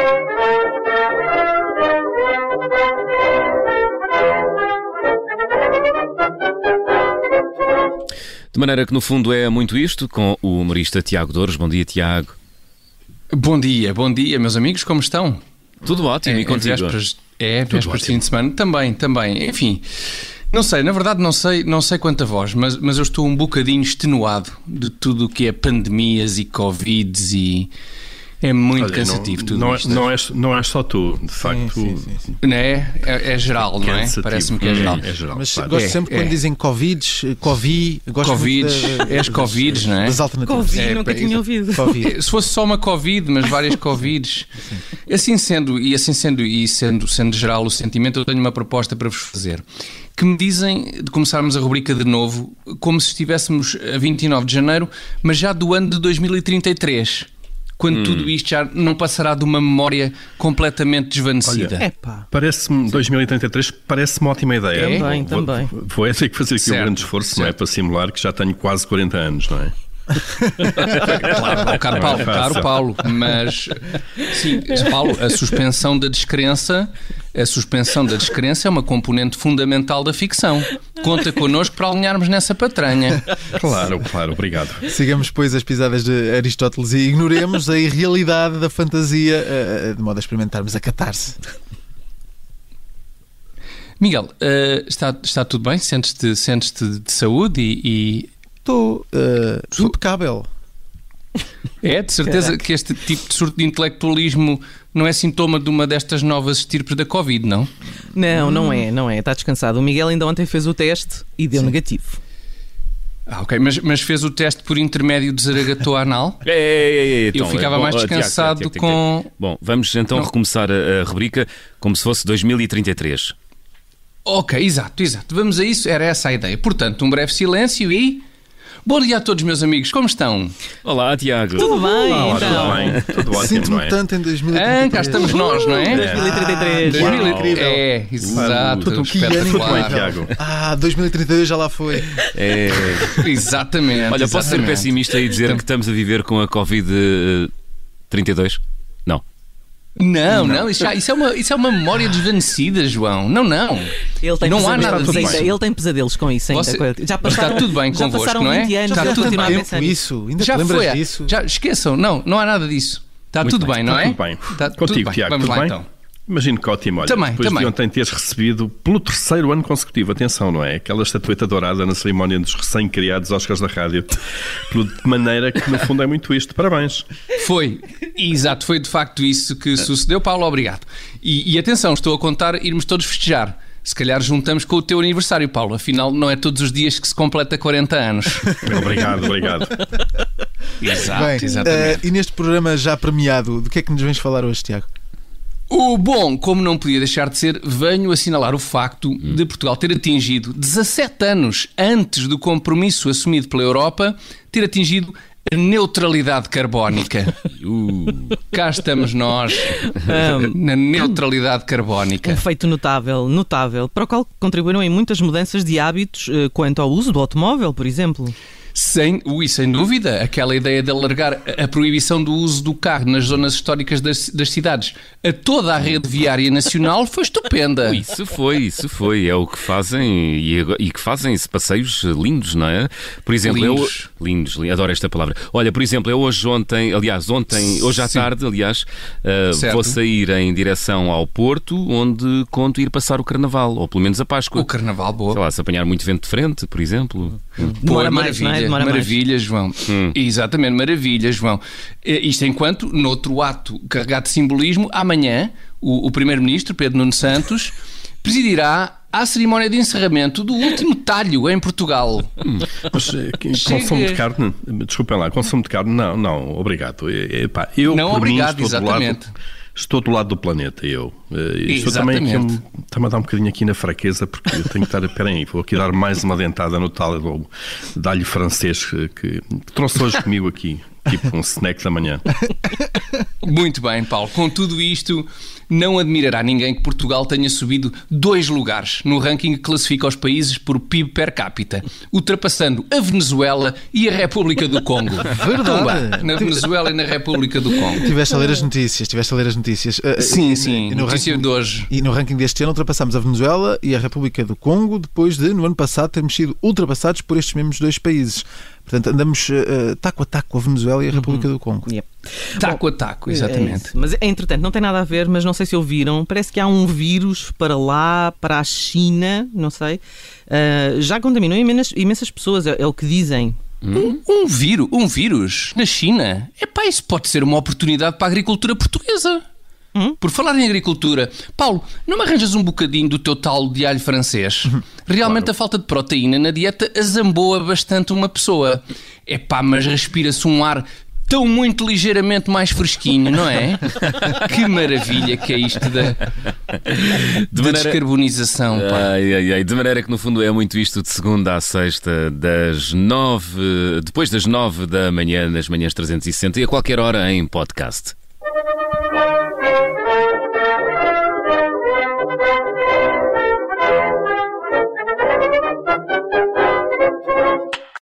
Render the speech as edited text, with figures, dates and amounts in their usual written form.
De maneira que, no fundo, é muito isto, com o humorista Tiago Douros. Bom dia, Tiago. Bom dia, meus amigos, como estão? Tudo ótimo, e contigo? Vésperas de fim de semana, também. Enfim, não sei, na verdade não sei quanto a vós, mas eu estou um bocadinho extenuado de tudo o que é pandemias e Covids e... É muito cansativo tudo isto. Não és só tu, de facto. Sim. Não é? É geral, não é? Parece-me que é geral. É geral, mas claro. gosto sempre quando dizem Covids, és Covids, não é? Das alternativas. Covid, nunca tinha ouvido. Covid. Se fosse só uma Covid, mas várias Covids. Assim sendo geral o sentimento, eu tenho uma proposta para vos fazer. Que me dizem de começarmos a rubrica de novo, como se estivéssemos a 29 de janeiro, mas já do ano de 2033. Quando tudo isto já não passará de uma memória completamente desvanecida. Olha, parece-me, 2033 parece-me uma ótima ideia. Também. Vou ter que fazer aqui um grande esforço, não é? Para simular que já tenho quase 40 anos, não é? Claro, caro Paulo, mas sim, Paulo, a suspensão da descrença é uma componente fundamental da ficção. Conta connosco para alinharmos nessa patranha. Claro, obrigado. Sigamos, pois, as pisadas de Aristóteles e ignoremos a irrealidade da fantasia, de modo a experimentarmos a catarse. Miguel, está tudo bem? Sentes-te de saúde e... Estou impecável. É, de certeza que este tipo de surto de intelectualismo não é sintoma de uma destas novas estirpes da Covid, não? Não é. Está descansado. O Miguel ainda ontem fez o teste e deu negativo. Ok, mas fez o teste por intermédio de zaragatua anal? Então, eu ficava mais descansado com... Bom, vamos então recomeçar a rubrica como se fosse 2033. Ok, exato. Vamos a isso, era essa a ideia. Portanto, um breve silêncio e... Bom dia a todos, meus amigos, como estão? Olá, Tiago. Tudo bem, Tudo ótimo, Sinto-me não é? tanto em 2033. Cá estamos nós, não é? 2033. É, exato. Tudo que ano bem, Tiago. 2032 já lá foi. Exatamente. Olha, posso ser pessimista e dizer que estamos a viver com a Covid-32? Não, isso é uma memória desvanecida, João. Não. Não há nada disso. Ele tem pesadelos com isso ainda. Já está tudo bem convosco, não é? 20 anos, Está tudo bem. Isso, ainda Já te lembras foi. disso? Já esqueçam, não há nada disso. Está tudo bem, não é? Tudo bem. Contigo, Tiago, Vamos tudo lá bem? então. Imagino que ótimo, olha, depois de ontem teres recebido pelo 3º ano consecutivo, atenção, não é? Aquela estatueta dourada na cerimónia dos recém-criados Oscars da rádio, de maneira que no fundo é muito isto. Parabéns. Foi de facto isso que sucedeu, Paulo, obrigado. E atenção, estou a contar irmos todos festejar. Se calhar juntamos com o teu aniversário, Paulo, afinal não é todos os dias que se completa 40 anos. Obrigado. Exato, exatamente. E neste programa já premiado, do que é que nos vens falar hoje, Tiago? Bom, como não podia deixar de ser, venho assinalar o facto de Portugal ter atingido 17 anos antes do compromisso assumido pela Europa, ter atingido a neutralidade carbónica. Cá estamos nós, na neutralidade carbónica. Um feito notável, para o qual contribuíram em muitas mudanças de hábitos quanto ao uso do automóvel, por exemplo. Sem dúvida, aquela ideia de alargar a proibição do uso do carro nas zonas históricas das cidades a toda a rede viária nacional foi estupenda. Isso foi. É o que fazem e que fazem passeios lindos, não é? Por exemplo, lindos, adoro esta palavra. Olha, por exemplo, hoje à tarde, vou sair em direção ao Porto, onde conto ir passar o Carnaval, ou pelo menos a Páscoa. O Carnaval, boa. Sei lá, se apanhar muito vento de frente, por exemplo. Demora mais, não é? Maravilha, João. Exatamente, maravilha, João. Isto enquanto, noutro ato carregado de simbolismo, amanhã, o Primeiro-Ministro, Pedro Nuno Santos, presidirá a cerimónia de encerramento do último talho em Portugal. Mas consumo de carne, desculpem lá, consumo de carne, não, obrigado. Eu, não, por obrigado, mim, exatamente. Estou do lado do planeta, eu. Isto também está-me a dar um bocadinho aqui na fraqueza, porque eu tenho que estar... Espera aí, vou aqui dar mais uma dentada no tal de alho francês que trouxe hoje comigo aqui. Tipo um snack da manhã. Muito bem, Paulo. Com tudo isto, não admirará ninguém que Portugal tenha subido 2 lugares no ranking que classifica os países por PIB per capita, ultrapassando a Venezuela e a República do Congo. Verdade. Na Venezuela e na República do Congo. Tiveste a ler as notícias. Sim. Notícia de hoje. E no ranking deste ano ultrapassamos a Venezuela e a República do Congo, depois de, no ano passado, termos sido ultrapassados por estes mesmos 2 países. Portanto, andamos taco a taco com a Venezuela e a República do Congo. Yep. Taco a taco, exatamente. Mas, entretanto, não tem nada a ver, mas não sei se ouviram, parece que há um vírus para lá, para a China, não sei, já contaminou imensas pessoas, é o que dizem. Um vírus na China? Epá, isso pode ser uma oportunidade para a agricultura portuguesa. Por falar em agricultura, Paulo, não me arranjas um bocadinho do teu tal de alho francês? Realmente claro. A falta de proteína na dieta azamboa bastante uma pessoa. Epá, mas respira-se um ar tão muito ligeiramente mais fresquinho, não é? Que maravilha que é isto da descarbonização. Pá. De maneira que no fundo é muito isto de segunda à sexta, depois das 9 da manhã, nas manhãs 360 e a qualquer hora em podcast.